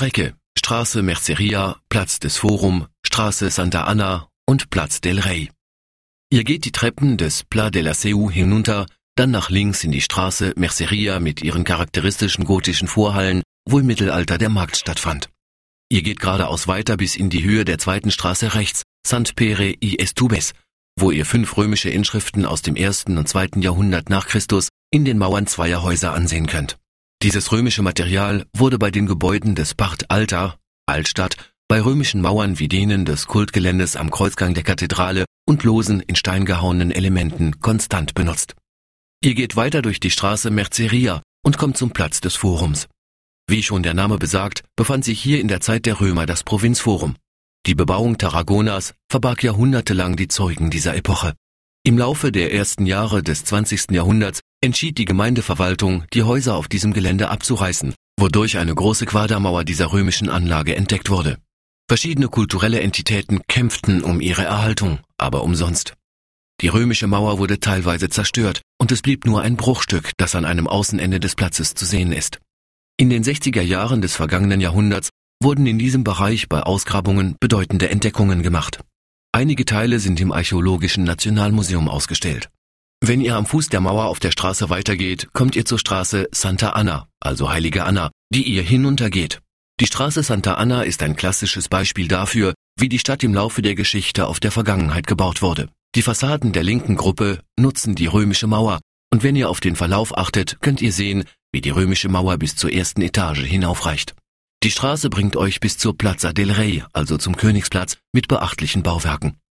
Strecke: Straße Merceria, Platz des Forum, Straße Santa Ana und Platz del Rey. Ihr geht die Treppen des Pla de la Seu hinunter, dann nach links in die Straße Merceria mit ihren charakteristischen gotischen Vorhallen, wo im Mittelalter der Markt stattfand. Ihr geht geradeaus weiter bis in die Höhe der zweiten Straße rechts, Sant Pere i Estubes, wo ihr 5 römische Inschriften aus dem 1. und 2. Jahrhundert nach Christus in den Mauern zweier Häuser ansehen könnt. Dieses römische Material wurde bei den Gebäuden des Part Alta, Altstadt, bei römischen Mauern wie denen des Kultgeländes am Kreuzgang der Kathedrale und losen, in Stein gehauenen Elementen konstant benutzt. Ihr geht weiter durch die Straße Merceria und kommt zum Platz des Forums. Wie schon der Name besagt, befand sich hier in der Zeit der Römer das Provinzforum. Die Bebauung Tarragonas verbarg jahrhundertelang die Zeugen dieser Epoche. Im Laufe der ersten Jahre des 20. Jahrhunderts entschied die Gemeindeverwaltung, die Häuser auf diesem Gelände abzureißen, wodurch eine große Quadermauer dieser römischen Anlage entdeckt wurde. Verschiedene kulturelle Entitäten kämpften um ihre Erhaltung, aber umsonst. Die römische Mauer wurde teilweise zerstört und es blieb nur ein Bruchstück, das an einem Außenende des Platzes zu sehen ist. In den 60er Jahren des vergangenen Jahrhunderts wurden in diesem Bereich bei Ausgrabungen bedeutende Entdeckungen gemacht. Einige Teile sind im Archäologischen Nationalmuseum ausgestellt. Wenn ihr am Fuß der Mauer auf der Straße weitergeht, kommt ihr zur Straße Santa Anna, also Heilige Anna, die ihr hinuntergeht. Die Straße Santa Anna ist ein klassisches Beispiel dafür, wie die Stadt im Laufe der Geschichte auf der Vergangenheit gebaut wurde. Die Fassaden der linken Gruppe nutzen die römische Mauer, und wenn ihr auf den Verlauf achtet, könnt ihr sehen, wie die römische Mauer bis zur ersten Etage hinaufreicht. Die Straße bringt euch bis zur Plaza del Rey, also zum Königsplatz, mit beachtlichen Bauwerken.